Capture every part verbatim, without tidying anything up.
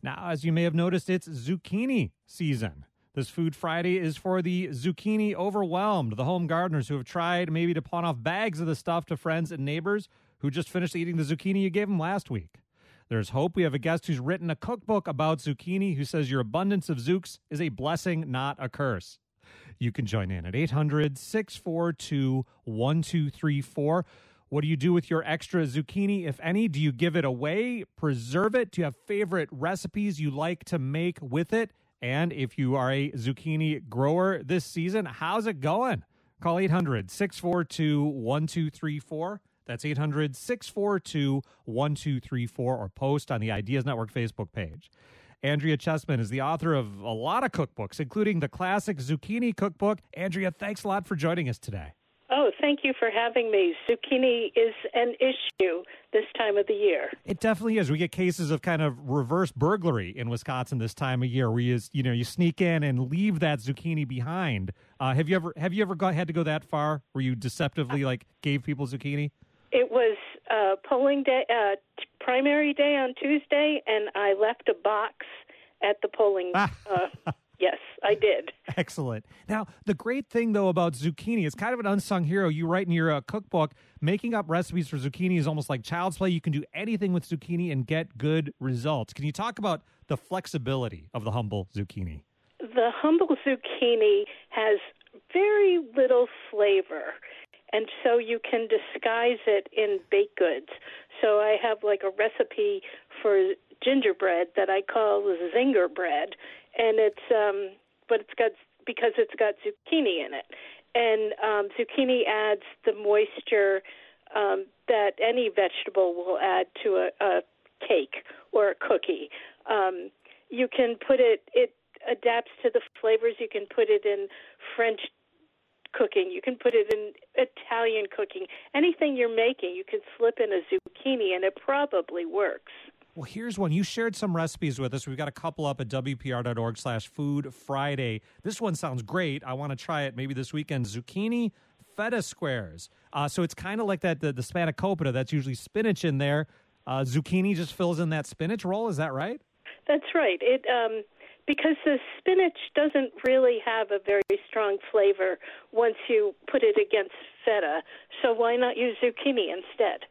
Now, as you may have noticed, it's zucchini season. This Food Friday is for the zucchini overwhelmed, the home gardeners who have tried maybe to pawn off bags of the stuff to friends and neighbors who just finished eating the zucchini you gave them last week. There's hope. We have a guest who's written a cookbook about zucchini who says your abundance of zooks is a blessing, not a curse. You can join in at eight hundred, six four two, one two three four. What do you do with your extra zucchini, if any? Do you give it away, preserve it? Do you have favorite recipes you like to make with it? And if you are a zucchini grower this season, how's it going? Call eight hundred, six four two, one two three four. That's eight hundred, six four two, one two three four, or post on the Ideas Network Facebook page. Andrea Chessman is the author of a lot of cookbooks, including the classic Zucchini Cookbook. Andrea, thanks a lot for joining us today. Oh, thank you for having me. Zucchini is an issue this time of the year. It definitely is. We get cases of kind of reverse burglary in Wisconsin this time of year, where you you know you sneak in and leave that zucchini behind. Uh, have you ever have you ever got, had to go that far, where you deceptively like gave people zucchini? It was uh, polling day, uh, t- primary day on Tuesday, and I left a box at the polling. Uh, yes, I did. Excellent. Now, the great thing, though, about zucchini, it's kind of an unsung hero. You write in your uh, cookbook, making up recipes for zucchini is almost like child's play. You can do anything with zucchini and get good results. Can you talk about the flexibility of the humble zucchini? The humble zucchini has very little flavor, and so you can disguise it in baked goods. So I have like a recipe for gingerbread that I call zinger bread, and it's um, but it's got because it's got zucchini in it, and um, zucchini adds the moisture um, that any vegetable will add to a, a cake or a cookie. Um, you can put it; it adapts to the flavors. You can put it in French cooking. You can put it in Italian cooking. Anything you're making, you can slip in a zucchini, and it probably works. Well, here's one. You shared some recipes with us. We've got a couple up at W P R dot org slash Food Friday. This one sounds great. I want to try it maybe this weekend. Zucchini feta squares. Uh, so it's kind of like that the, the spanakopita. That's usually spinach in there. Uh, zucchini just fills in that spinach roll. Is that right? That's right. It um, because the spinach doesn't really have a very strong flavor once you put it against feta. So why not use zucchini instead?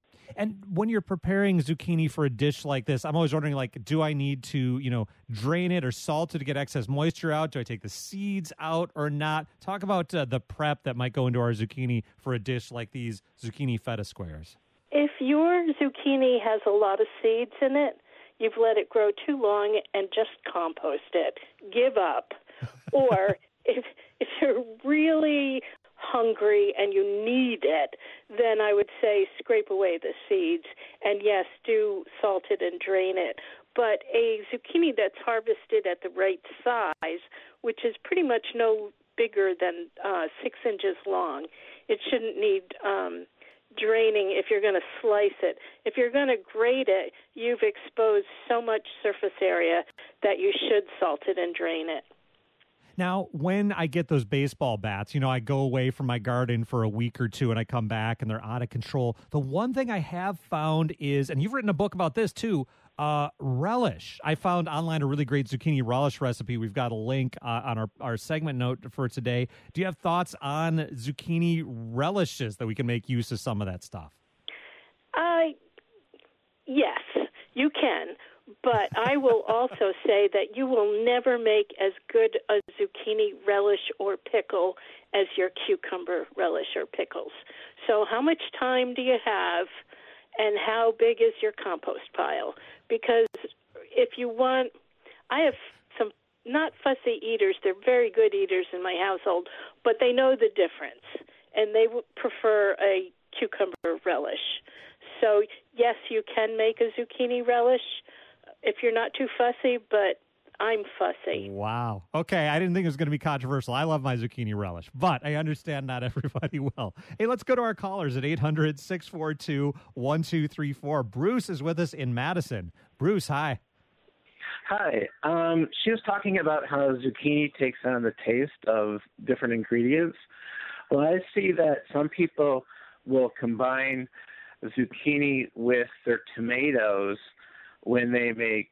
And when you're preparing zucchini for a dish like this, I'm always wondering, like, do I need to, you know, drain it or salt it to get excess moisture out? Do I take the seeds out or not? Talk about uh, the prep that might go into our zucchini for a dish like these zucchini feta squares. If your zucchini has a lot of seeds in it, you've let it grow too long and just compost it. Give up. Or if if you're really hungry and you need it, then I would say scrape away the seeds. And yes, do salt it and drain it. But a zucchini that's harvested at the right size, which is pretty much no bigger than uh, six inches long, it shouldn't need um, draining if you're going to slice it. If you're going to grate it, you've exposed so much surface area that you should salt it and drain it. Now, when I get those baseball bats, you know, I go away from my garden for a week or two and I come back and they're out of control. The one thing I have found is, and you've written a book about this too, uh, relish. I found online a really great zucchini relish recipe. We've got a link uh, on our, our segment note for today. Do you have thoughts on zucchini relishes that we can make use of some of that stuff? Uh, yes, you can. But I will also say that you will never make as good a zucchini relish or pickle as your cucumber relish or pickles. So how much time do you have, and how big is your compost pile? Because if you want, I have some not fussy eaters. They're very good eaters in my household, but they know the difference, and they would prefer a cucumber relish. So yes, you can make a zucchini relish if you're not too fussy, but I'm fussy. Wow. Okay, I didn't think it was going to be controversial. I love my zucchini relish, but I understand not everybody will. Hey, let's go to our callers at eight hundred, six four two, one two three four. Bruce is with us in Madison. Bruce, hi. Hi. Um, she was talking about how zucchini takes on the taste of different ingredients. Well, I see that some people will combine zucchini with their tomatoes when they make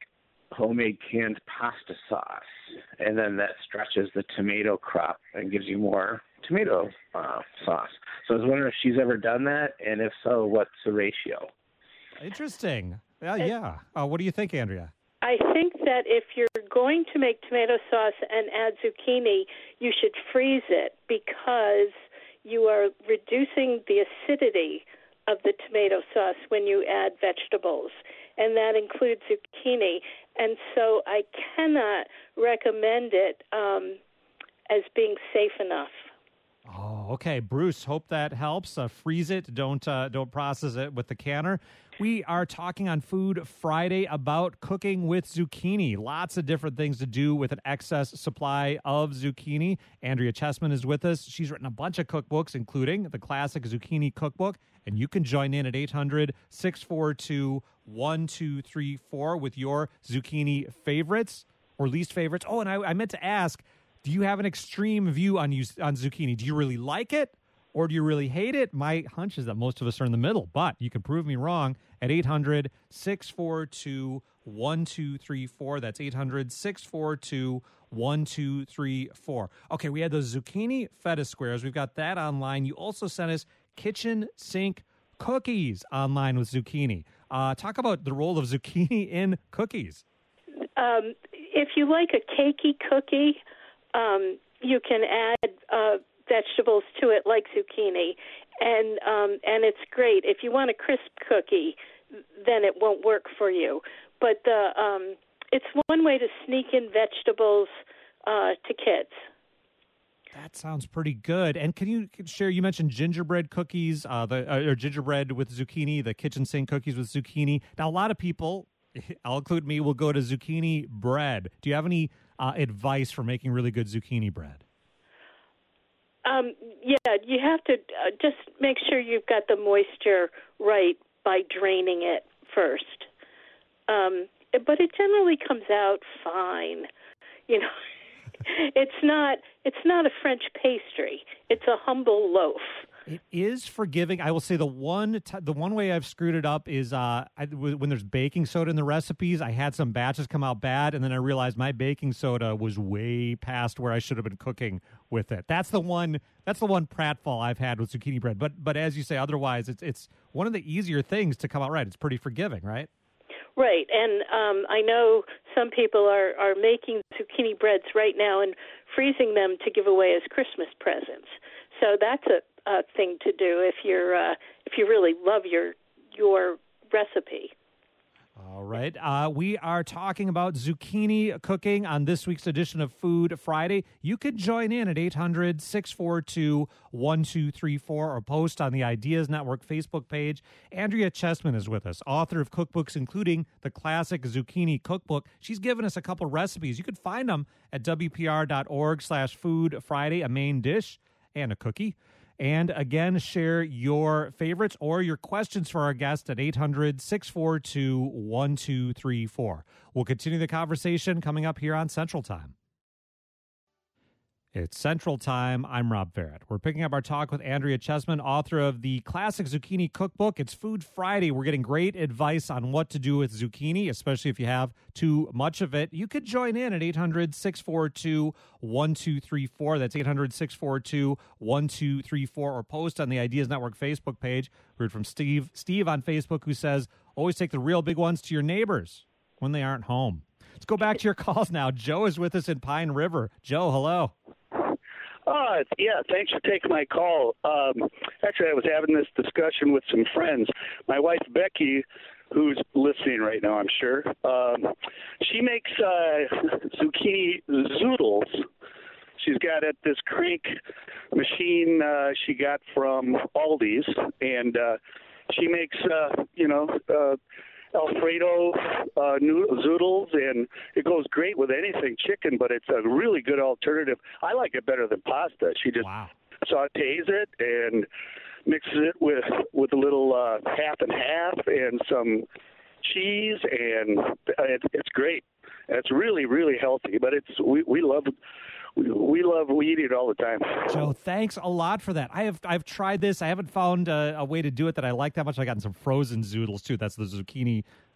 homemade canned pasta sauce, and then that stretches the tomato crop and gives you more tomato uh, sauce. So I was wondering if she's ever done that, and if so, what's the ratio? Interesting. Uh, yeah. Uh, what do you think, Andrea? I think that if you're going to make tomato sauce and add zucchini, you should freeze it because you are reducing the acidity of the tomato sauce when you add vegetables, and that includes zucchini. And so I cannot recommend it um, as being safe enough. Oh, okay. Bruce, hope that helps. Uh, freeze it. Don't uh, don't process it with the canner. We are talking on Food Friday about cooking with zucchini. Lots of different things to do with an excess supply of zucchini. Andrea Chessman is with us. She's written a bunch of cookbooks, including the classic zucchini cookbook. And you can join in at eight hundred, six four two, one two three four with your zucchini favorites or least favorites. Oh, and I, I meant to ask, do you have an extreme view on you, on zucchini? Do you really like it or do you really hate it? My hunch is that most of us are in the middle, but you can prove me wrong at eight hundred, six four two, one two three four. That's eight hundred, six four two, one two three four. Okay, we had those zucchini feta squares. We've got that online. You also sent us kitchen sink cookies online with zucchini. Uh, talk about the role of zucchini in cookies. Um, if you like a cakey cookie, um, you can add uh, vegetables to it like zucchini, and um, and it's great. If you want a crisp cookie, then it won't work for you. But the um, it's one way to sneak in vegetables uh, to kids. That sounds pretty good. And can you share, you mentioned gingerbread cookies, uh, the uh, or gingerbread with zucchini, the kitchen sink cookies with zucchini. Now, a lot of people, I'll include me, will go to zucchini bread. Do you have any uh, advice for making really good zucchini bread? Um, yeah, you have to uh, just make sure you've got the moisture right by draining it first. Um, but it generally comes out fine, you know. It's not it's not a French pastry. It's a humble loaf. It is forgiving. I will say the one t- the one way I've screwed it up is uh, I, w- when there's baking soda in the recipes. I had some batches come out bad, and then I realized my baking soda was way past where I should have been cooking with it. That's the one. That's the one pratfall I've had with zucchini bread. But but as you say, otherwise, it's it's one of the easier things to come out right. It's pretty forgiving, right? Right, and um, I know some people are, are making zucchini breads right now and freezing them to give away as Christmas presents. So that's a, a thing to do if you're uh, if you really love your your recipe. All right. Uh, we are talking about zucchini cooking on this week's edition of Food Friday. You can join in at eight hundred, six four two, one two three four or post on the Ideas Network Facebook page. Andrea Chessman is with us, author of cookbooks including the classic zucchini cookbook. She's given us a couple recipes. You can find them at W P R dot org slash Food Friday, a main dish and a cookie. And again, share your favorites or your questions for our guest at eight hundred, six four two, one two three four. We'll continue the conversation coming up here on Central Time. It's Central Time. I'm Rob Barrett. We're picking up our talk with Andrea Chessman, author of the classic zucchini cookbook. It's Food Friday. We're getting great advice on what to do with zucchini, especially if you have too much of it. You could join in at eight hundred, six four two, one two three four. That's eight hundred, six four two, one two three four, or post on the Ideas Network Facebook page. We heard from Steve, Steve on Facebook, who says, always take the real big ones to your neighbors when they aren't home. Let's go back to your calls now. Joe is with us in Pine River. Joe, hello. Uh, yeah, thanks for taking my call. Um, actually, I was having this discussion with some friends. My wife, Becky, who's listening right now, I'm sure, um, she makes uh, zucchini zoodles. She's got at this crank machine uh, she got from Aldi's, and uh, she makes, uh, you know, uh, Alfredo uh, zoodles, and it goes great with anything chicken, but it's a really good alternative. I like it better than pasta. She just wow. sautés it and mixes it with, with a little uh, half and half and some cheese, and it, it's great. And it's really, really healthy, but it's we, we love it. We love, we eat it all the time. Joe, thanks a lot for that. I have, I've tried this. I haven't found a, a way to do it that I like that much. I've gotten some frozen zoodles too. That's the zucchini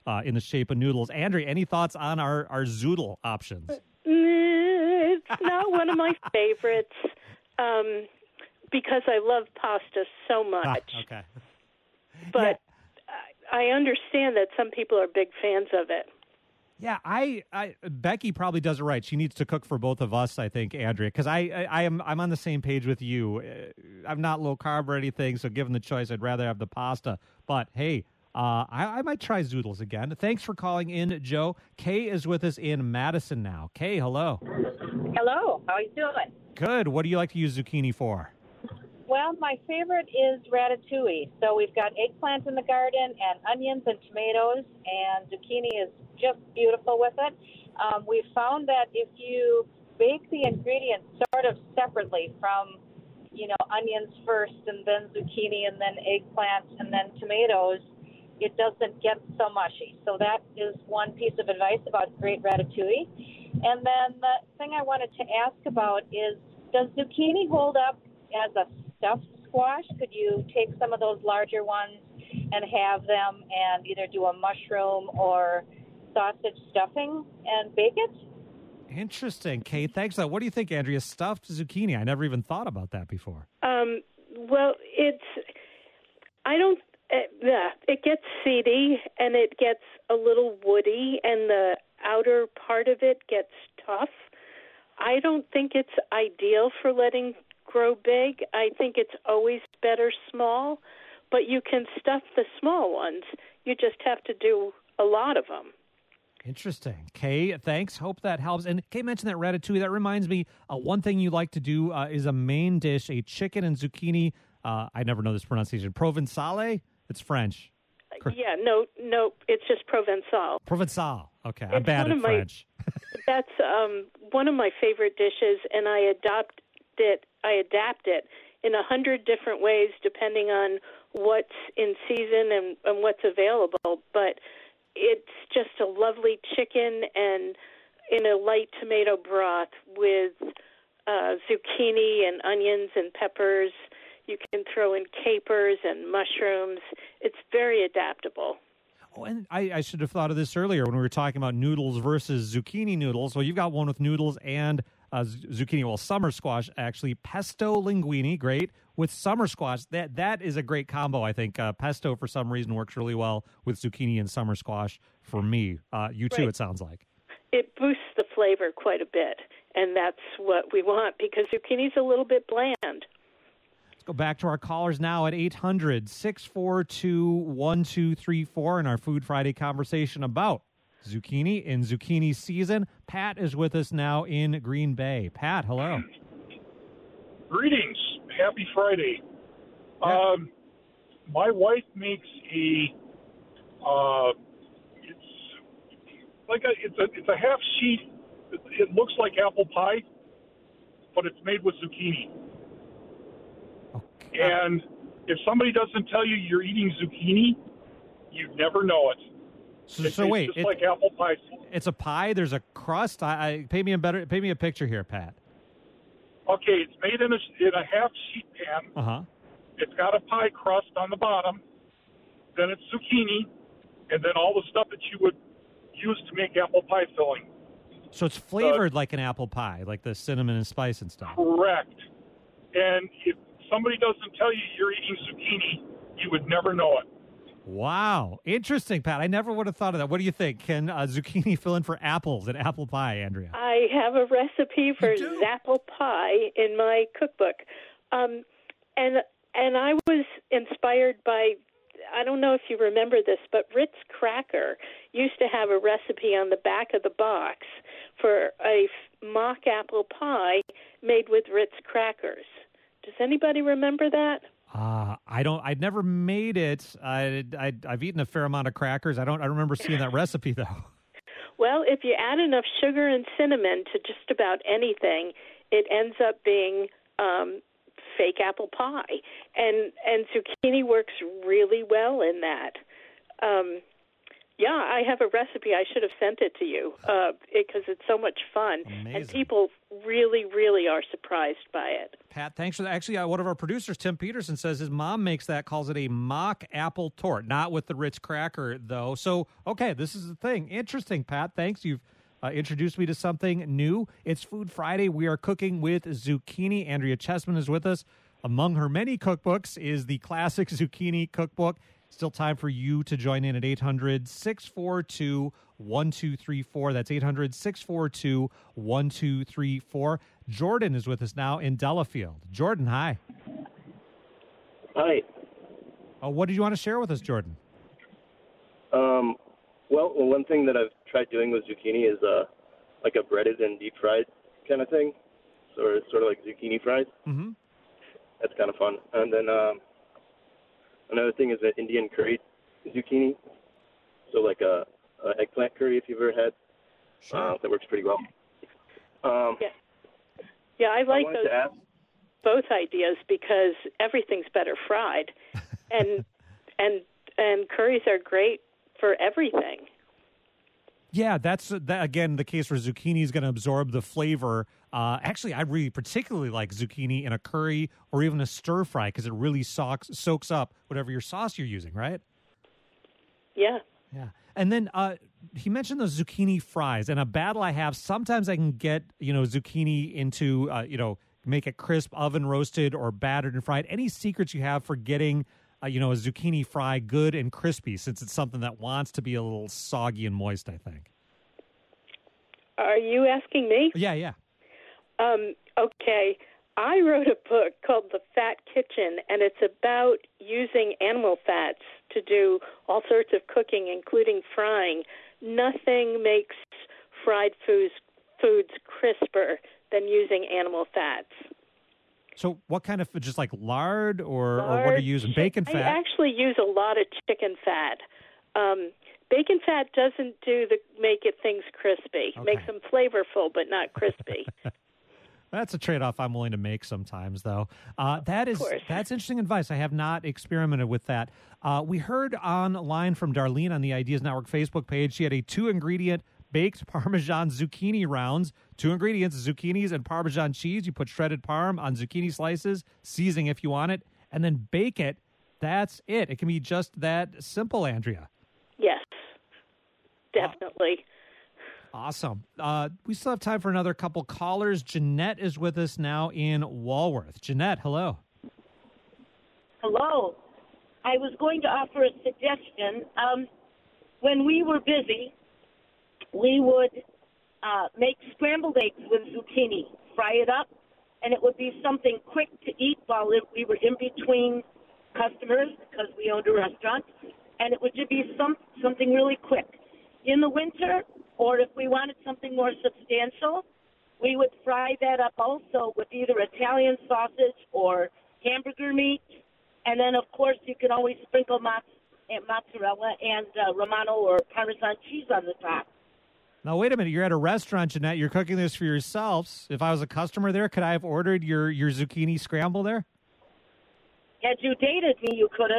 uh, in the shape of noodles. Andrea, any thoughts on our, our zoodle options? It's not one of my favorites um, because I love pasta so much. Ah, okay. But yeah. I understand that some people are big fans of it. Yeah, I, I, Becky probably does it right. She needs to cook for both of us, I think, Andrea, because I, I, I am, I'm on the same page with you. Uh, I'm not low carb or anything, so given the choice, I'd rather have the pasta. But hey, uh, I, I might try zoodles again. Thanks for calling in, Joe. Kay is with us in Madison now. Kay, hello. Hello. How are you doing? Good. What do you like to use zucchini for? Well, my favorite is ratatouille. So we've got eggplant in the garden and onions and tomatoes, and zucchini is just beautiful with it. Um, we've found that if you bake the ingredients sort of separately from, you know, onions first and then zucchini and then eggplant and then tomatoes, it doesn't get so mushy. So that is one piece of advice about great ratatouille. And then the thing I wanted to ask about is, does zucchini hold up as a stuffed squash? Could you take some of those larger ones and have them and either do a mushroom or sausage stuffing and bake it? Interesting. Kay, thanks. What do you think, Andrea? Stuffed zucchini. I never even thought about that before. Um, well, it's, I don't, uh, yeah, it gets seedy and it gets a little woody and the outer part of it gets tough. I don't think it's ideal for letting grow big. I think it's always better small, but you can stuff the small ones. You just have to do a lot of them. Interesting. Kay, thanks. Hope that helps. And Kay mentioned that ratatouille. That reminds me, uh, one thing you like to do uh, is a main dish, a chicken and zucchini. Uh, I never know this pronunciation. Provençale? It's French. Yeah, no, no, it's just Provençal. Provençal. Okay, it's I'm bad at my, French. That's um, one of my favorite dishes, and I adopt it. I adapt it in a hundred different ways, depending on what's in season and, and what's available. But it's just a lovely chicken and in a light tomato broth with uh, zucchini and onions and peppers. You can throw in capers and mushrooms. It's very adaptable. Oh, and I, I should have thought of this earlier when we were talking about noodles versus zucchini noodles. Well, you've got one with noodles and uh, zucchini. Well, summer squash, actually. Pesto linguine, great. With summer squash, that that is a great combo, I think. Uh, pesto, for some reason, works really well with zucchini and summer squash for me. Uh, you too, right. It sounds like. It boosts the flavor quite a bit, and that's what we want because zucchini's a little bit bland. Go back to our callers now at eight hundred, six four two, one two three four in our Food Friday conversation about zucchini in zucchini season. Pat is with us now in Green Bay. Pat, hello. Greetings. Happy Friday. Yeah. Um, my wife makes a, uh, it's like a, it's a, it's a half sheet. It, it looks like apple pie, but it's made with zucchini. And if somebody doesn't tell you you're eating zucchini, you never know it. So, it so wait, just it, like apple pie. It's a pie. There's a crust. I, I pay me a better. Pay me a picture here, Pat. Okay, it's made in a in a half sheet pan. Uh huh. It's got a pie crust on the bottom. Then it's zucchini, and then all the stuff that you would use to make apple pie filling. So it's flavored uh, like an apple pie, like the cinnamon and spice and stuff. Correct. And if somebody doesn't tell you you're eating zucchini, you would never know it. Wow. Interesting, Pat. I never would have thought of that. What do you think? Can uh, zucchini fill in for apples and apple pie, Andrea? I have a recipe for apple pie in my cookbook. Um, and and I was inspired by, I don't know if you remember this, but Ritz Cracker used to have a recipe on the back of the box for a mock apple pie made with Ritz crackers. Does anybody remember that? Uh, I don't. I'd never made it. I, I, I've eaten a fair amount of crackers. I don't. I remember seeing that recipe though. Well, if you add enough sugar and cinnamon to just about anything, it ends up being um, fake apple pie, and and zucchini works really well in that. Um, Yeah, I have a recipe. I should have sent it to you uh, because it's so much fun. Amazing. And people really, really are surprised by it. Pat, thanks for that. Actually, uh, one of our producers, Tim Peterson, says his mom makes that, calls it a mock apple tort, not with the Ritz cracker, though. So, okay, this is the thing. Interesting, Pat. Thanks. You've uh, introduced me to something new. It's Food Friday. We are cooking with zucchini. Andrea Chessman is with us. Among her many cookbooks is the Classic Zucchini Cookbook. Still time for you to join in at eight hundred, six four two, one two three four. That's eight hundred, six four two, one two three four. Jordan is with us now in Delafield. Jordan, hi. Hi. Uh, what did you want to share with us, Jordan? Um, well, one thing that I've tried doing with zucchini is uh, like a breaded and deep fried kind of thing. So it's sort of like zucchini fries. Mm-hmm. That's kind of fun. And then um, another thing is an Indian curry zucchini. So like a, a eggplant curry, if you've ever had. Sure. Uh, that works pretty well. Um, Yeah, yeah, I like I those to ask, both ideas because everything's better fried, and and and curries are great for everything. Yeah, that's, that, again, the case where zucchini is going to absorb the flavor. Uh, actually, I really particularly like zucchini in a curry or even a stir fry because it really soaks, soaks up whatever your sauce you're using, right? Yeah. Yeah. And then uh, he mentioned those zucchini fries. And a battle I have, sometimes I can get, you know, zucchini into, uh, you know, make it crisp, oven roasted or battered and fried. Any secrets you have for getting, uh, you know, a zucchini fry good and crispy, since it's something that wants to be a little soggy and moist, I think? Are you asking me? Yeah, yeah. Um, okay. I wrote a book called The Fat Kitchen, and it's about using animal fats to do all sorts of cooking, including frying. Nothing makes fried foods, foods crisper than using animal fats. So what kind of, just like lard or, Lard, or what are you using? Bacon fat? I actually use a lot of chicken fat. Um, bacon fat doesn't do the make it things crispy. Okay. Makes them flavorful, but not crispy. That's a trade-off I'm willing to make sometimes, though. Uh, that is that's interesting advice. I have not experimented with that. Uh, we heard online from Darlene on the Ideas Network Facebook page. She had a two-ingredient baked Parmesan zucchini rounds. Two ingredients, zucchinis and Parmesan cheese. You put shredded parm on zucchini slices, seasoning if you want it, and then bake it. That's it. It can be just that simple, Andrea. Yes, definitely. Awesome. Uh, we still have time for another couple callers. Jeanette is with us now in Walworth. Jeanette, hello. Hello. I was going to offer a suggestion. Um, when we were busy, we would uh, make scrambled eggs with zucchini, fry it up, and it would be something quick to eat while it, we were in between customers because we owned a restaurant, and it would just be some something really quick. In the winter, or if we wanted something more substantial, we would fry that up also with either Italian sausage or hamburger meat. And then, of course, you can always sprinkle mozzarella and uh, Romano or Parmesan cheese on the top. Now, wait a minute. You're at a restaurant, Jeanette. You're cooking this for yourselves. If I was a customer there, could I have ordered your, your zucchini scramble there? Had you dated me, you could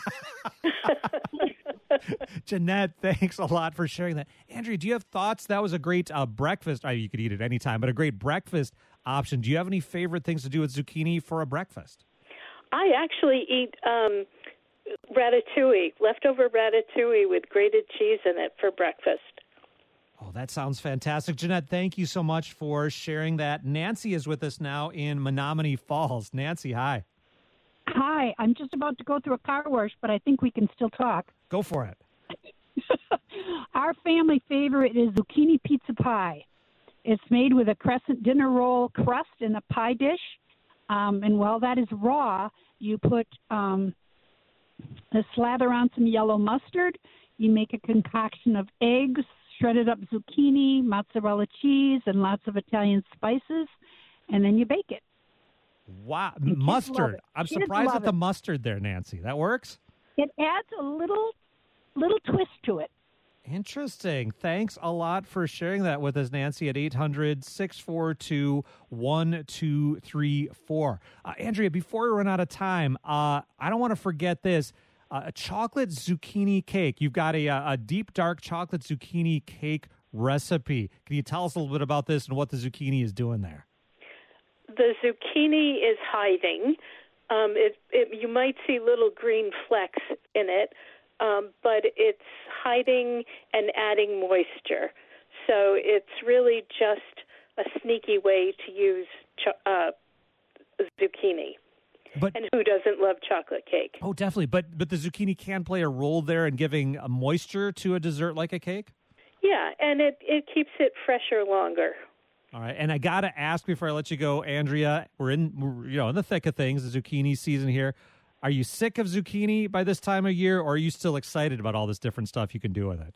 have. Jeanette, thanks a lot for sharing that. Andrea, do you have thoughts? That was a great uh, breakfast. I mean, you could eat it anytime, but a great breakfast option. Do you have any favorite things to do with zucchini for a breakfast? I actually eat um, ratatouille, leftover ratatouille with grated cheese in it for breakfast. Oh, that sounds fantastic. Jeanette, thank you so much for sharing that. Nancy is with us now in Menominee Falls. Nancy, hi. Hi, I'm just about to go through a car wash, but I think we can still talk. Go for it. Our family favorite is zucchini pizza pie. It's made with a crescent dinner roll crust in a pie dish. Um, and while that is raw, you put um, a slather on some yellow mustard. You make a concoction of eggs, shredded up zucchini, mozzarella cheese, and lots of Italian spices, and then you bake it. Wow. And mustard. I'm Kids surprised love at the it. mustard there, Nancy. That works? It adds a little little twist to it. Interesting. Thanks a lot for sharing that with us, Nancy, at eight hundred, six four two, one two three four. Uh, Andrea, before we run out of time, uh, I don't want to forget this. uh, a chocolate zucchini cake. You've got a, a deep, dark chocolate zucchini cake recipe. Can you tell us a little bit about this and what the zucchini is doing there? The zucchini is hiding. Um, it, it, you might see little green flecks in it, um, but it's hiding and adding moisture. So it's really just a sneaky way to use cho- uh, zucchini. But, and who doesn't love chocolate cake? Oh, definitely. But but the zucchini can play a role there in giving a moisture to a dessert like a cake? Yeah, and it, it keeps it fresher longer. All right, and I got to ask before I let you go, Andrea, we're in we're, you know in the thick of things, the zucchini season here. Are you sick of zucchini by this time of year, or are you still excited about all this different stuff you can do with it?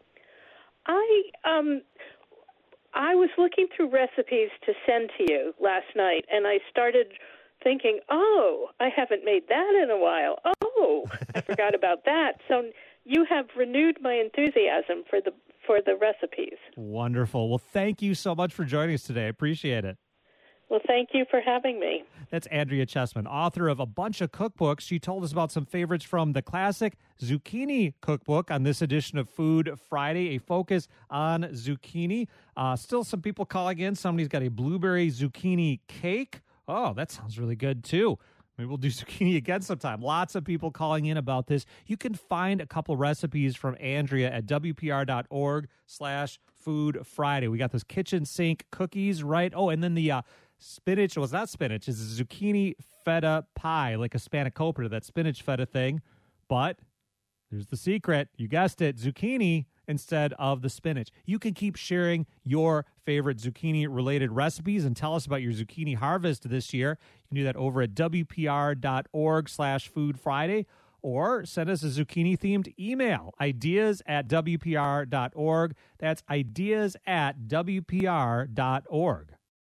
I um I was looking through recipes to send to you last night, and I started thinking, oh, I haven't made that in a while. Oh, I forgot about that. So you have renewed my enthusiasm for the for the recipes. Wonderful. Well, thank you so much for joining us today. I appreciate it. Well, thank you for having me. That's Andrea Chessman, author of a bunch of cookbooks. She told us about some favorites from the classic Zucchini Cookbook on this edition of Food Friday, a focus on zucchini. Uh, still some people calling in. Somebody's got a blueberry zucchini cake. Oh, that sounds really good, too. Maybe we'll do zucchini again sometime. Lots of people calling in about this. You can find a couple recipes from Andrea at WPR.org slash Food Friday. We got those kitchen sink cookies, right? Oh, and then the uh, spinach, well, it's not spinach, it's a zucchini feta pie, like a spanakopita, that spinach feta thing. But there's the secret. You guessed it, zucchini instead of the spinach. You can keep sharing your favorite zucchini-related recipes and tell us about your zucchini harvest this year. You can do that over at WPR.org slash Food Friday, or send us a zucchini-themed email, ideas at WPR.org. That's ideas at WPR.org.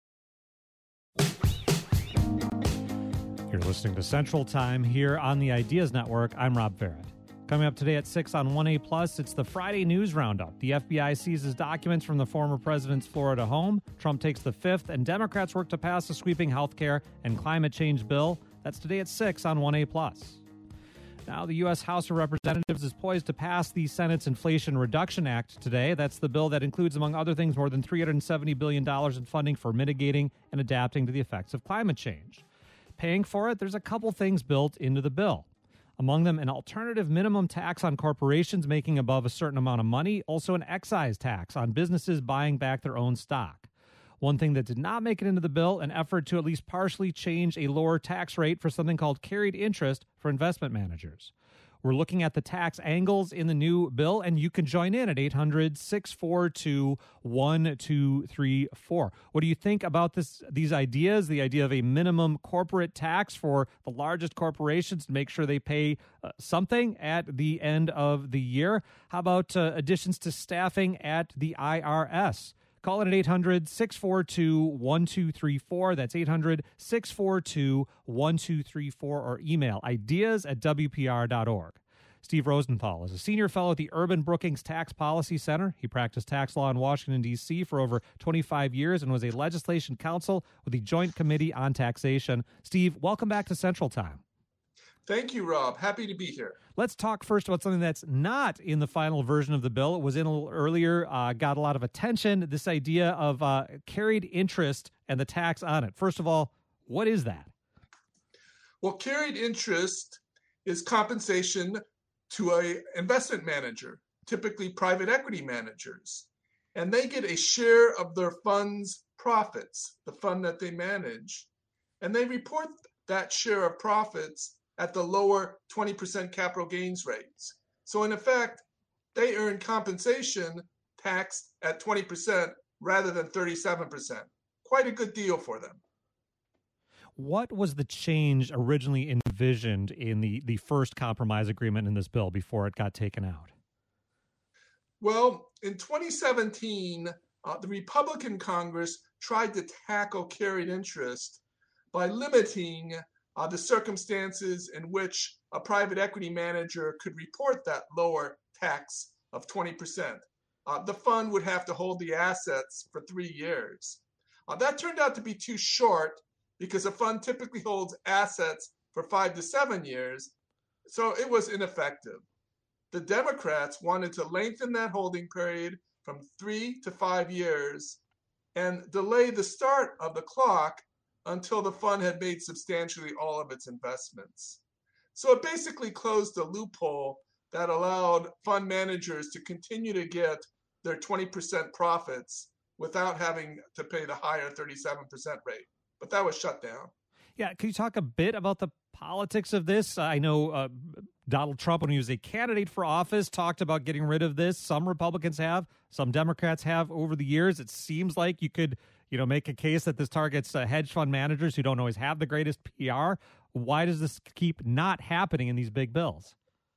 You're listening to Central Time here on the Ideas Network. I'm Rob Farrett. Coming up today at six on one A plus, it's the Friday News Roundup. The F B I seizes documents from the former president's Florida home. Trump takes the fifth, and Democrats work to pass a sweeping health care and climate change bill. That's today at six on one A plus. Now, the U S House of Representatives is poised to pass the Senate's Inflation Reduction Act today. That's the bill that includes, among other things, more than three hundred seventy billion dollars in funding for mitigating and adapting to the effects of climate change. Paying for it, there's a couple things built into the bill. Among them, an alternative minimum tax on corporations making above a certain amount of money, also an excise tax on businesses buying back their own stock. One thing that did not make it into the bill, an effort to at least partially change a lower tax rate for something called carried interest for investment managers. We're looking at the tax angles in the new bill, and you can join in at eight hundred, six four two, one two three four. What do you think about this? These ideas, the idea of a minimum corporate tax for the largest corporations to make sure they pay uh, something at the end of the year? How about uh, additions to staffing at the I R S? Call it at eight hundred, six four two, one two three four. That's eight hundred, six four two, one two three four, or email ideas at W P R dot org. Steve Rosenthal is a senior fellow at the Urban Brookings Tax Policy Center. He practiced tax law in Washington, D C for over twenty-five years and was a legislation counsel with the Joint Committee on Taxation. Steve, welcome back to Central Time. Thank you, Rob. Happy to be here. Let's talk first about something that's not in the final version of the bill. It was in a little earlier, uh, got a lot of attention, this idea of uh, carried interest and the tax on it. First of all, what is that? Well, carried interest is compensation to an investment manager, typically private equity managers. And they get a share of their fund's profits, the fund that they manage. And they report that share of profits at the lower twenty percent capital gains rates. So in effect, they earn compensation taxed at twenty percent rather than thirty-seven percent. Quite a good deal for them. What was the change originally envisioned in the, the first compromise agreement in this bill before it got taken out? Well, in twenty seventeen, uh, the Republican Congress tried to tackle carried interest by limiting Uh, the circumstances in which a private equity manager could report that lower tax of twenty percent. Uh, the fund would have to hold the assets for three years. Uh, that turned out to be too short because a fund typically holds assets for five to seven years, So it was ineffective. The Democrats wanted to lengthen that holding period from three to five years and delay the start of the clock until the fund had made substantially all of its investments. So it basically closed a loophole that allowed fund managers to continue to get their twenty percent profits without having to pay the higher thirty-seven percent rate. But that was shut down. Yeah, can you talk a bit about the politics of this? I know uh, Donald Trump, when he was a candidate for office, talked about getting rid of this. Some Republicans have, some Democrats have over the years. It seems like you could, you know, make a case that this targets uh, hedge fund managers who don't always have the greatest P R. Why does this keep not happening in these big bills?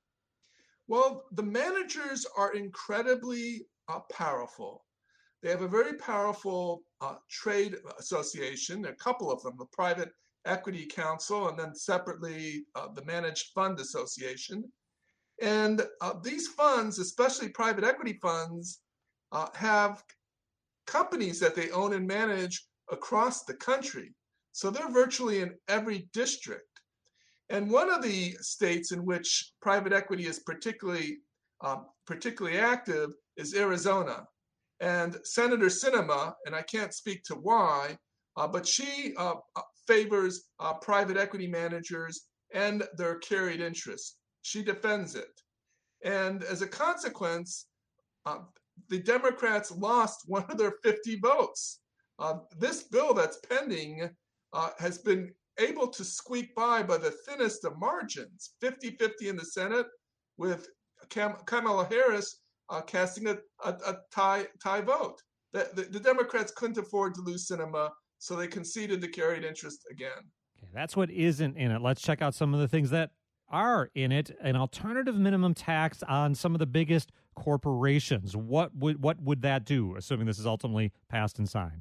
Well, the managers are incredibly uh, powerful. They have a very powerful uh, trade association, a couple of them, the Private Equity Council, and then separately uh, the Managed Fund Association. And uh, these funds, especially private equity funds, uh, have companies that they own and manage across the country. So they're virtually in every district. And one of the states in which private equity is particularly um, particularly active is Arizona. And Senator Sinema, and I can't speak to why, uh, but she uh, favors uh, private equity managers and their carried interest. She defends it. And as a consequence, uh, the Democrats lost one of their fifty votes. Uh, this bill that's pending uh, has been able to squeak by by the thinnest of margins, fifty-fifty in the Senate, with Cam- Kamala Harris uh, casting a, a, a tie, tie vote. The, the, the Democrats couldn't afford to lose Sinema, so they conceded the carried interest again. Okay, that's what isn't in it. Let's check out some of the things that are in it. An alternative minimum tax on some of the biggest corporations. What would what would that do, assuming this is ultimately passed and signed?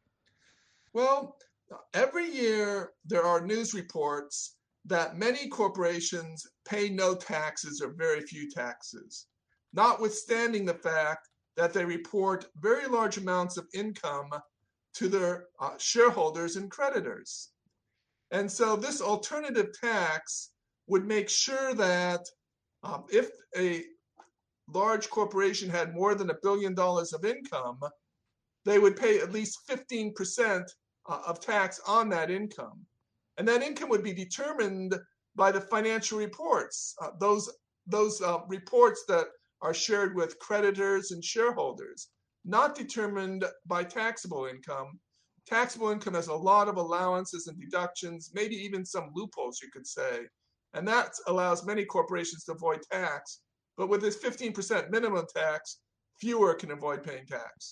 Well, every year there are news reports that many corporations pay no taxes or very few taxes, notwithstanding the fact that they report very large amounts of income to their uh, shareholders and creditors. And so this alternative tax would make sure that um, if a large corporation had more than a billion dollars of income, they would pay at least fifteen percent uh, of tax on that income. And that income would be determined by the financial reports, uh, those, those uh, reports that are shared with creditors and shareholders, not determined by taxable income. Taxable income has a lot of allowances and deductions, maybe even some loopholes, you could say. And that allows many corporations to avoid tax. But with this fifteen percent minimum tax, fewer can avoid paying tax.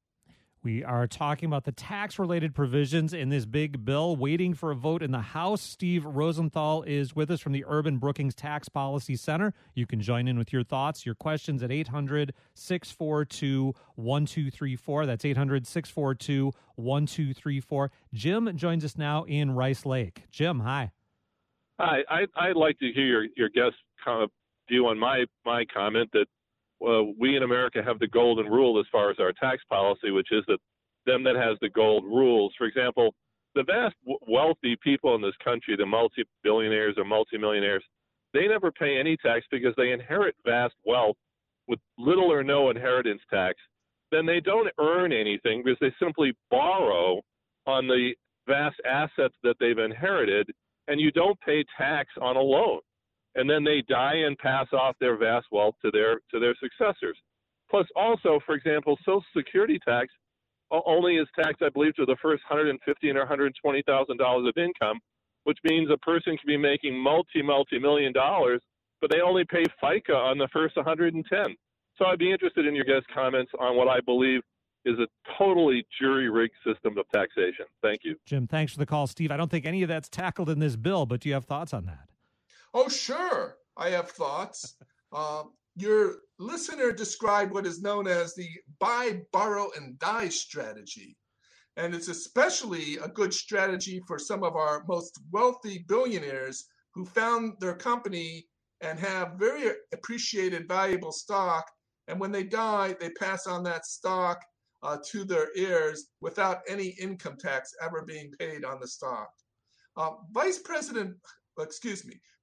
We are talking about the tax-related provisions in this big bill, waiting for a vote in the House. Steve Rosenthal is with us from the Urban Brookings Tax Policy Center. You can join in with your thoughts, your questions at eight hundred, six four two, one two three four. That's eight hundred, six four two, one two three four. Jim joins us now in Rice Lake. Jim, hi. Hi. I, I'd like to hear your, your guest's kind of view on my, my comment that Well, we in America have the golden rule as far as our tax policy, which is that them that has the gold rules. For example, the vast w- wealthy people in this country, the multi-billionaires or multimillionaires, they never pay any tax because they inherit vast wealth with little or no inheritance tax. Then they don't earn anything because they simply borrow on the vast assets that they've inherited, and you don't pay tax on a loan. And then they die and pass off their vast wealth to their to their successors. Plus, also, for example, Social Security tax only is taxed, I believe, to the first one hundred fifteen thousand dollars or one hundred twenty thousand dollars of income, which means a person can be making multi, multi-million dollars, but they only pay FICA on the first one hundred ten. So I'd be interested in your guys' comments on what I believe is a totally jury-rigged system of taxation. Thank you. Jim, thanks for the call. Steve, I don't think any of that's tackled in this bill, but do you have thoughts on that? Oh, sure, I have thoughts. Uh, your listener described what is known as the buy, borrow, and die strategy. And it's especially a good strategy for some of our most wealthy billionaires who found their company and have very appreciated, valuable stock. And when they die, they pass on that stock uh, to their heirs without any income tax ever being paid on the stock. Uh, Vice President, excuse me,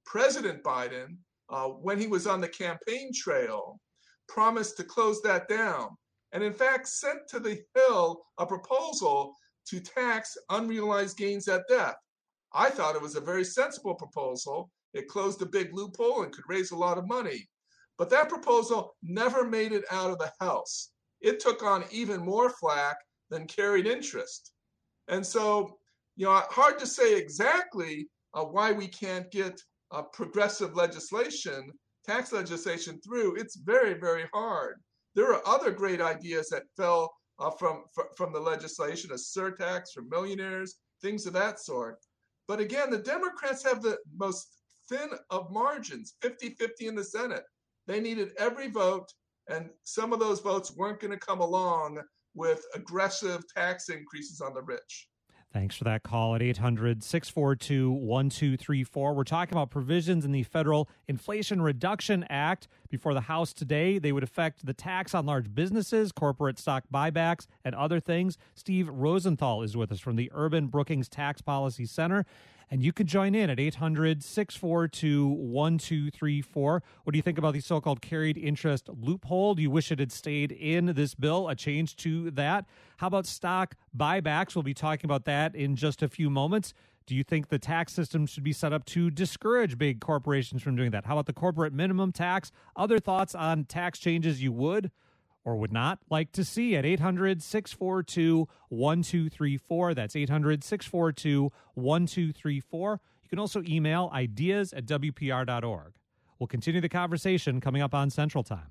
President Biden, uh, when he was on the campaign trail, promised to close that down, and in fact sent to the Hill a proposal to tax unrealized gains at death. I thought it was a very sensible proposal. It closed a big loophole and could raise a lot of money. But that proposal never made it out of the House. It took on even more flack than carried interest. And so, you know, hard to say exactly uh, why we can't get uh, progressive legislation, tax legislation through. It's very, very hard. There are other great ideas that fell uh, from, from the legislation, a surtax for millionaires, things of that sort. But again, the Democrats have the most thin of margins, fifty-fifty in the Senate. They needed every vote, and some of those votes weren't going to come along with aggressive tax increases on the rich. Thanks for that call at eight hundred, six four two, one two three four. We're talking about provisions in the Federal Inflation Reduction Act. Before the House today, they would affect the tax on large businesses, corporate stock buybacks, and other things. Steve Rosenthal is with us from the Urban Brookings Tax Policy Center. And you can join in at eight hundred, six four two, one two three four. What do you think about the so-called carried interest loophole? Do you wish it had stayed in this bill, a change to that? How about stock buybacks? We'll be talking about that in just a few moments. Do you think the tax system should be set up to discourage big corporations from doing that? How about the corporate minimum tax? Other thoughts on tax changes you would or would not like to see at eight hundred, six four two, one two three four. That's eight hundred, six four two, one two three four. You can also email ideas at w p r dot org. We'll continue the conversation coming up on Central Time.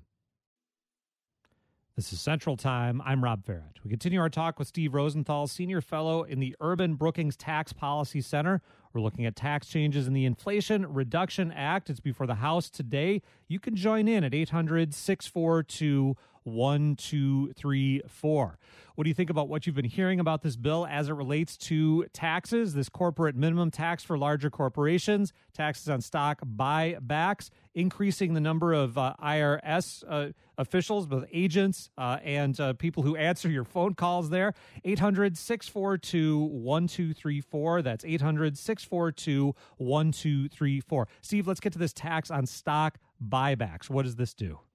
This is Central Time. I'm Rob Farrett. We continue our talk with Steve Rosenthal, Senior Fellow in the Urban Brookings Tax Policy Center. We're looking at tax changes in the Inflation Reduction Act. It's before the House today. You can join in at eight hundred, six four two, one two three four. What do you think about what you've been hearing about this bill as it relates to taxes, this corporate minimum tax for larger corporations, taxes on stock buybacks, increasing the number of uh, I R S uh, officials, both agents uh, and uh, people who answer your phone calls there? eight hundred, six four two, one two three four. That's eight hundred, six four two, one two three four. Steve, let's get to this tax on stock buybacks. What does this do?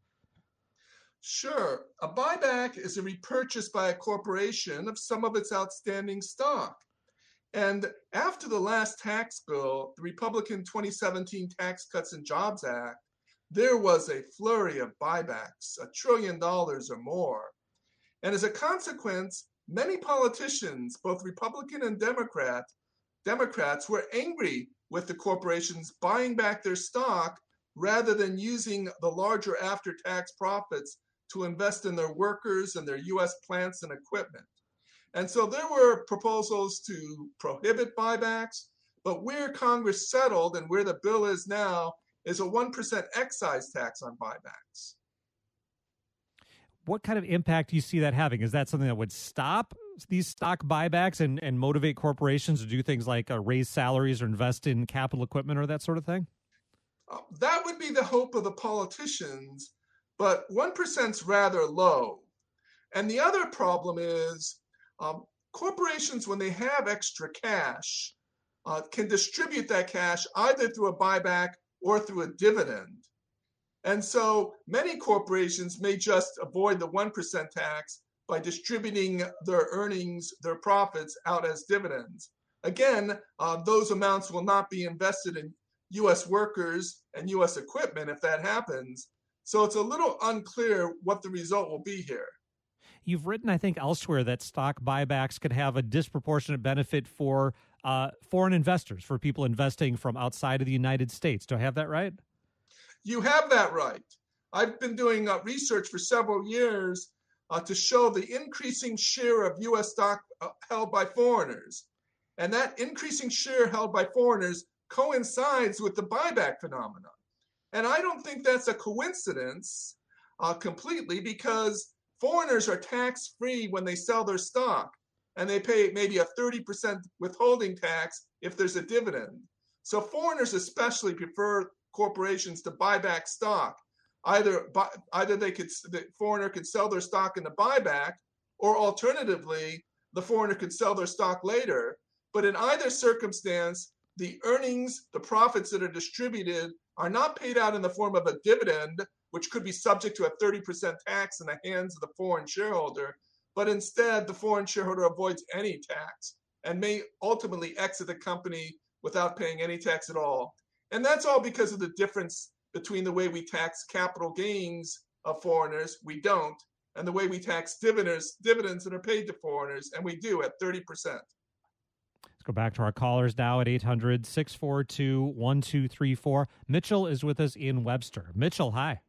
Sure. A buyback is a repurchase by a corporation of some of its outstanding stock. And after the last tax bill, the Republican twenty seventeen Tax Cuts and Jobs Act, there was a flurry of buybacks, a trillion dollars or more. And as a consequence, many politicians, both Republican and Democrat, Democrats, were angry with the corporations buying back their stock rather than using the larger after-tax profits to invest in their workers and their U S plants and equipment. And so there were proposals to prohibit buybacks, but where Congress settled and where the bill is now is a one percent excise tax on buybacks. What kind of impact do you see that having? Is that something that would stop these stock buybacks and, and motivate corporations to do things like uh, raise salaries or invest in capital equipment or that sort of thing? Uh, that would be the hope of the politicians, but one percent's rather low. And the other problem is um, corporations, when they have extra cash, uh, can distribute that cash either through a buyback or through a dividend. And so many corporations may just avoid the one percent tax by distributing their earnings, their profits out as dividends. Again, uh, those amounts will not be invested in U S workers and U S equipment if that happens. So it's a little unclear what the result will be here. You've written, I think, elsewhere that stock buybacks could have a disproportionate benefit for uh, foreign investors, for people investing from outside of the United States. Do I have that right? You have that right. I've been doing uh, research for several years uh, to show the increasing share of U S stock uh, held by foreigners. And that increasing share held by foreigners coincides with the buyback phenomenon. And I don't think that's a coincidence uh, completely, because foreigners are tax-free when they sell their stock, and they pay maybe a thirty percent withholding tax if there's a dividend. So foreigners especially prefer corporations to buy back stock. Either buy, either they could the foreigner could sell their stock in the buyback, or alternatively, the foreigner could sell their stock later. But in either circumstance, the earnings, the profits that are distributed are not paid out in the form of a dividend, which could be subject to a thirty percent tax in the hands of the foreign shareholder, but instead the foreign shareholder avoids any tax and may ultimately exit the company without paying any tax at all. And that's all because of the difference between the way we tax capital gains of foreigners, we don't, and the way we tax dividends, dividends that are paid to foreigners, and we do at thirty percent. Let's go back to our callers now at eight hundred, six four two, one two three four. Mitchell is with us in Webster. Mitchell, hi.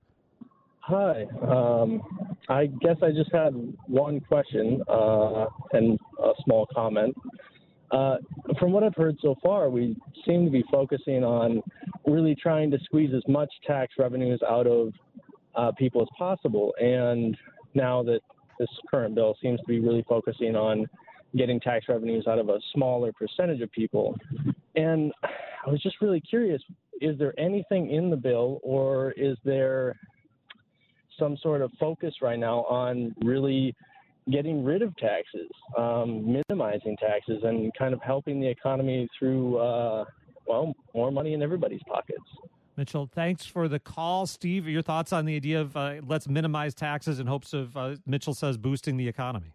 Hi. Um, I guess I just had one question uh, and a small comment. Uh, from what I've heard so far, we seem to be focusing on really trying to squeeze as much tax revenues out of uh, people as possible. And now that this current bill seems to be really focusing on getting tax revenues out of a smaller percentage of people. And I was just really curious, is there anything in the bill, or is there some sort of focus right now on really getting rid of taxes, um, minimizing taxes, and kind of helping the economy through, uh, well, more money in everybody's pockets? Mitchell, thanks for the call. Steve, your thoughts on the idea of uh, let's minimize taxes in hopes of, uh, Mitchell says, boosting the economy?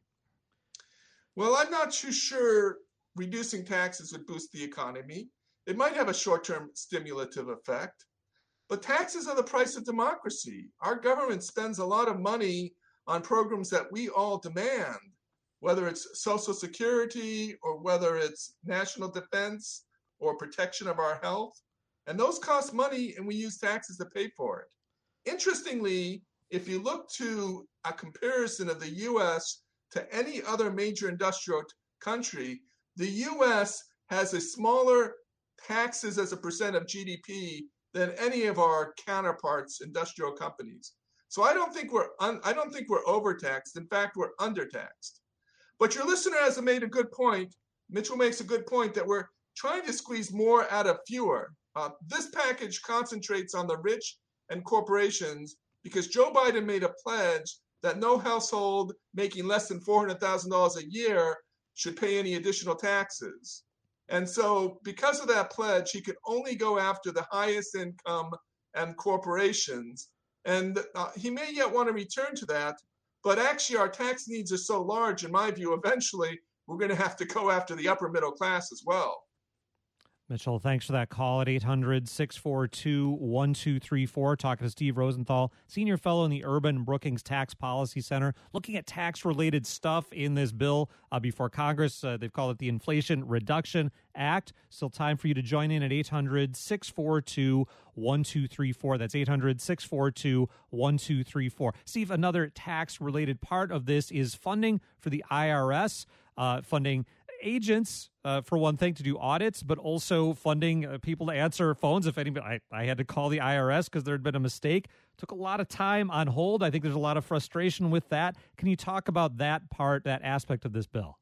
Well, I'm not too sure reducing taxes would boost the economy. It might have a short-term stimulative effect, but taxes are the price of democracy. Our government spends a lot of money on programs that we all demand, whether it's Social Security or whether it's national defense or protection of our health. And those cost money, and we use taxes to pay for it. Interestingly, if you look to a comparison of the U S to any other major industrial country, the U S has a smaller taxes as a percent of G D P than any of our counterparts, industrial companies. So I don't think we're un, I don't think we're overtaxed. In fact, we're undertaxed. But your listener has made a good point. Mitchell makes a good point that we're trying to squeeze more out of fewer. Uh, this package concentrates on the rich and corporations because Joe Biden made a pledge that no household making less than four hundred thousand dollars a year should pay any additional taxes. And so because of that pledge, he could only go after the highest income and corporations. And uh, he may yet want to return to that, but actually our tax needs are so large, in my view, eventually we're going to have to go after the upper middle class as well. Mitchell, thanks for that call at eight hundred, six four two, one two three four. Talking to Steve Rosenthal, Senior Fellow in the Urban Brookings Tax Policy Center, looking at tax-related stuff in this bill uh, before Congress. Uh, they've called it the Inflation Reduction Act. Still time for you to join in at eight hundred, six four two, one two three four. That's eight hundred, six four two, one two three four. Steve, another tax-related part of this is funding for the I R S, uh, funding agents, uh, for one thing, to do audits, but also funding uh, people to answer phones. If anybody, I, I had to call the I R S because there had been a mistake. Took a lot of time on hold. I think there's a lot of frustration with that. Can you talk about that part, that aspect of this bill?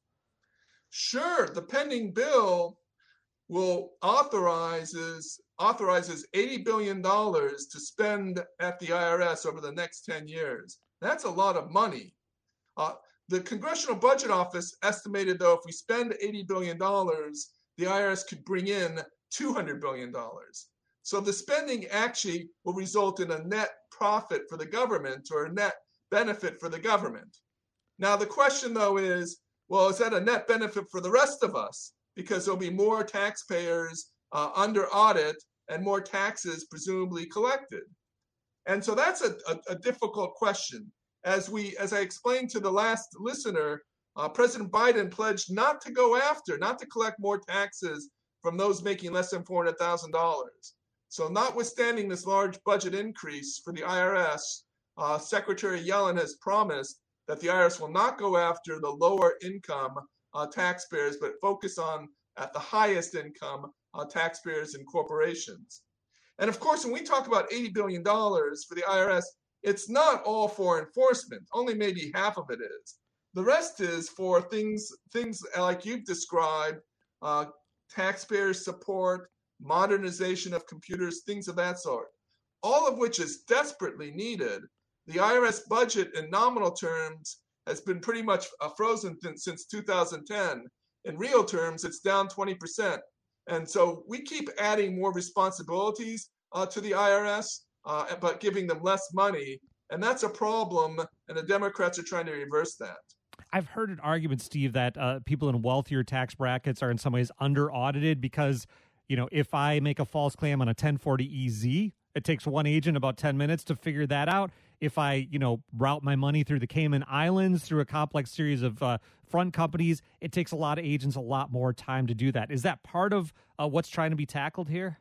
Sure. The pending bill will authorizes authorizes eighty billion dollars to spend at the I R S over the next ten years. That's a lot of money. Uh, The Congressional Budget Office estimated, though, if we spend eighty billion dollars, the I R S could bring in two hundred billion dollars. So the spending actually will result in a net profit for the government or a net benefit for the government. Now, the question, though, is, well, is that a net benefit for the rest of us? Because there'll be more taxpayers uh, under audit and more taxes presumably collected. And so that's a, a, a difficult question. As we, as I explained to the last listener, uh, President Biden pledged not to go after, not to collect more taxes from those making less than four hundred thousand dollars. So notwithstanding this large budget increase for the I R S, uh, Secretary Yellen has promised that the I R S will not go after the lower income uh, taxpayers, but focus on at the highest income uh, taxpayers and corporations. And of course, when we talk about eighty billion dollars for the I R S, it's not all for enforcement. Only maybe half of it is. The rest is for things, things like you've described, uh, taxpayer support, modernization of computers, things of that sort, all of which is desperately needed. The I R S budget in nominal terms has been pretty much uh, frozen th- since two thousand ten. In real terms, it's down twenty percent. And so we keep adding more responsibilities uh, to the I R S, uh, but giving them less money. And that's a problem, and the Democrats are trying to reverse that. I've heard an argument, Steve, that uh, people in wealthier tax brackets are in some ways under-audited because, you know, if I make a false claim on a ten forty E Z, it takes one agent about ten minutes to figure that out. If I, you know, route my money through the Cayman Islands through a complex series of uh, front companies, it takes a lot of agents a lot more time to do that. Is that part of uh, what's trying to be tackled here?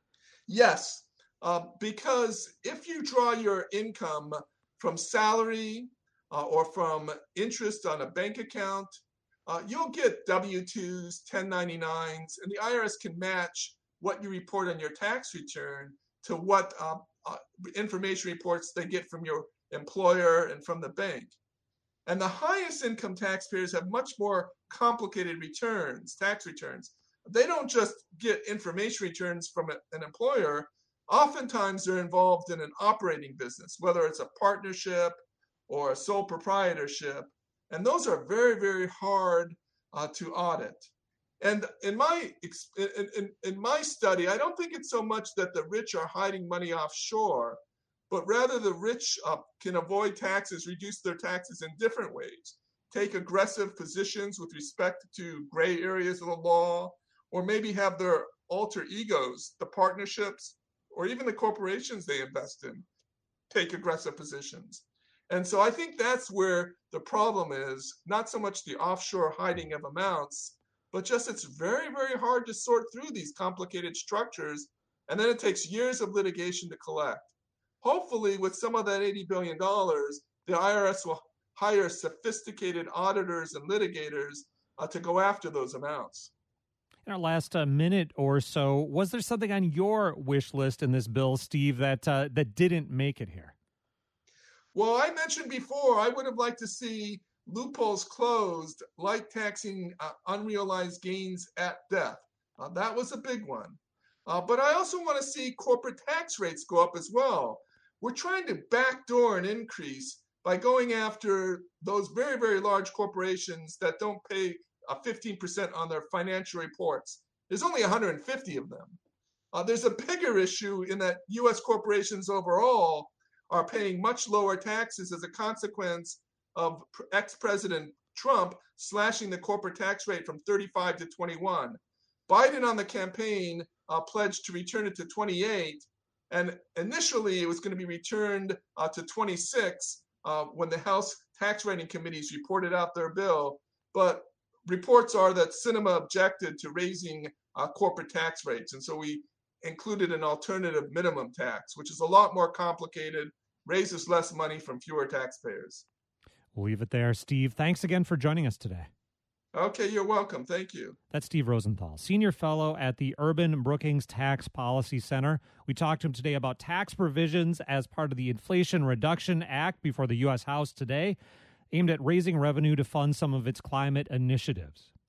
Yes, uh, because if you draw your income from salary uh, or from interest on a bank account, uh, you'll get W two's, ten ninety-nines, and the I R S can match what you report on your tax return to what uh, uh, information reports they get from your employer and from the bank. And the highest income taxpayers have much more complicated returns, tax returns. They don't just get information returns from a, an employer. Oftentimes they're involved in an operating business, whether it's a partnership or a sole proprietorship. And those are very, very hard uh, to audit. And in my in, in, in my study, I don't think it's so much that the rich are hiding money offshore, but rather the rich uh, can avoid taxes, reduce their taxes in different ways, take aggressive positions with respect to gray areas of the law, or maybe have their alter egos, the partnerships, or even the corporations they invest in, take aggressive positions. And so I think that's where the problem is, not so much the offshore hiding of amounts, but just it's very, very hard to sort through these complicated structures, and then it takes years of litigation to collect. Hopefully, with some of that eighty billion dollars, the I R S will hire sophisticated auditors and litigators uh, to go after those amounts. In our last uh, minute or so, was there something on your wish list in this bill, Steve, that uh, that didn't make it here? Well, I mentioned before, I would have liked to see loopholes closed, like taxing uh, unrealized gains at death. Uh, that was a big one. Uh, but I also want to see corporate tax rates go up as well. We're trying to backdoor an increase by going after those very, very large corporations that don't pay uh, fifteen percent on their financial reports. There's only one hundred fifty of them. Uh, there's a bigger issue in that U S corporations overall are paying much lower taxes as a consequence of ex-President Trump slashing the corporate tax rate from thirty-five to twenty-one. Biden on the campaign uh, pledged to return it to twenty-eight, and initially it was going to be returned uh, to twenty-six uh, when the House tax rating committees reported out their bill. But reports are that Sinema objected to raising uh, corporate tax rates, and so we included an alternative minimum tax, which is a lot more complicated, raises less money from fewer taxpayers. We'll leave it there. Steve, thanks again for joining us today. Okay, you're welcome. Thank you. That's Steve Rosenthal, Senior Fellow at the Urban Brookings Tax Policy Center. We talked to him today about tax provisions as part of the Inflation Reduction Act before the U S House today, aimed at raising revenue to fund some of its climate initiatives.